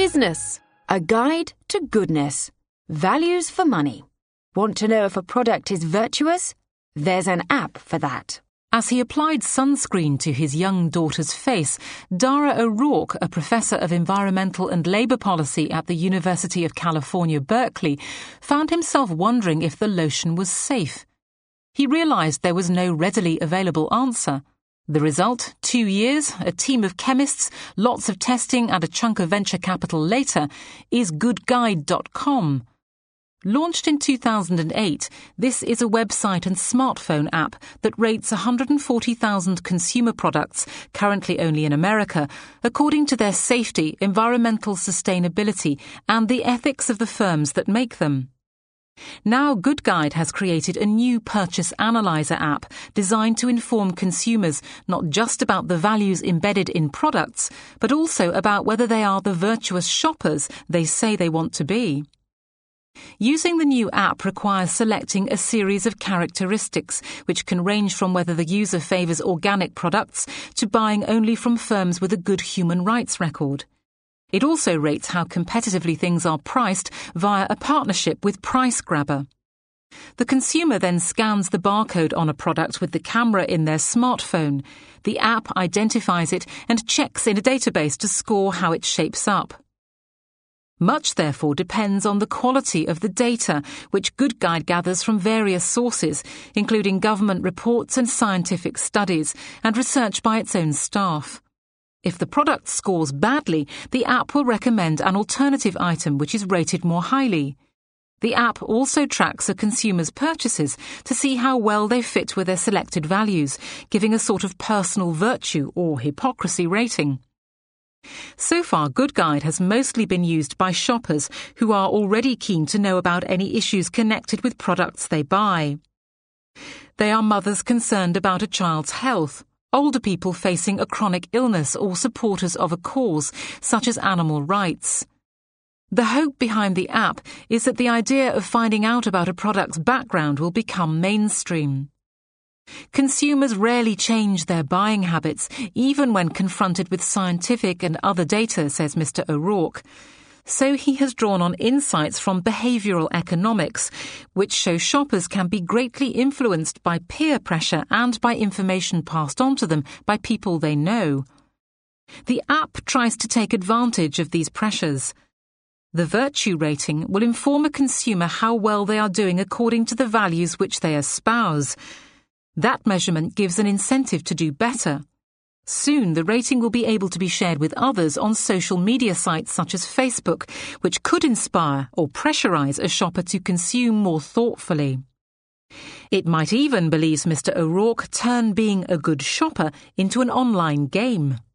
Business, a guide to goodness. Values for money. Want to know if a product is virtuous? There's an app for that. As he applied sunscreen to his young daughter's face, Dara O'Rourke, a professor of environmental and labour policy at the University of California, Berkeley, found himself wondering if the lotion was safe. He realised there was no readily available answer. The result, 2 years, a team of chemists, lots of testing and a chunk of venture capital later, is goodguide.com. Launched in 2008, this is a website and smartphone app that rates 140,000 consumer products, currently only in America, according to their safety, environmental sustainability, and the ethics of the firms that make them. Now Good Guide has created a new purchase analyzer app designed to inform consumers not just about the values embedded in products, but also about whether they are the virtuous shoppers they say they want to be. Using the new app requires selecting a series of characteristics, which can range from whether the user favours organic products to buying only from firms with a good human rights record. It also rates how competitively things are priced via a partnership with PriceGrabber. The consumer then scans the barcode on a product with the camera in their smartphone. The app identifies it and checks in a database to score how it shapes up. Much, therefore, depends on the quality of the data, which Good Guide gathers from various sources, including government reports and scientific studies, and research by its own staff. If the product scores badly, the app will recommend an alternative item which is rated more highly. The app also tracks a consumer's purchases to see how well they fit with their selected values, giving a sort of personal virtue or hypocrisy rating. So far, Good Guide has mostly been used by shoppers who are already keen to know about any issues connected with products they buy. They are mothers concerned about a child's health, older people facing a chronic illness, or supporters of a cause, such as animal rights. The hope behind the app is that the idea of finding out about a product's background will become mainstream. Consumers rarely change their buying habits, even when confronted with scientific and other data, says Mr. O'Rourke. So he has drawn on insights from behavioural economics, which show shoppers can be greatly influenced by peer pressure and by information passed on to them by people they know. The app tries to take advantage of these pressures. The virtue rating will inform a consumer how well they are doing according to the values which they espouse. That measurement gives an incentive to do better. Soon, the rating will be able to be shared with others on social media sites such as Facebook, which could inspire or pressurise a shopper to consume more thoughtfully. It might even, believes Mr. O'Rourke, turn being a good shopper into an online game.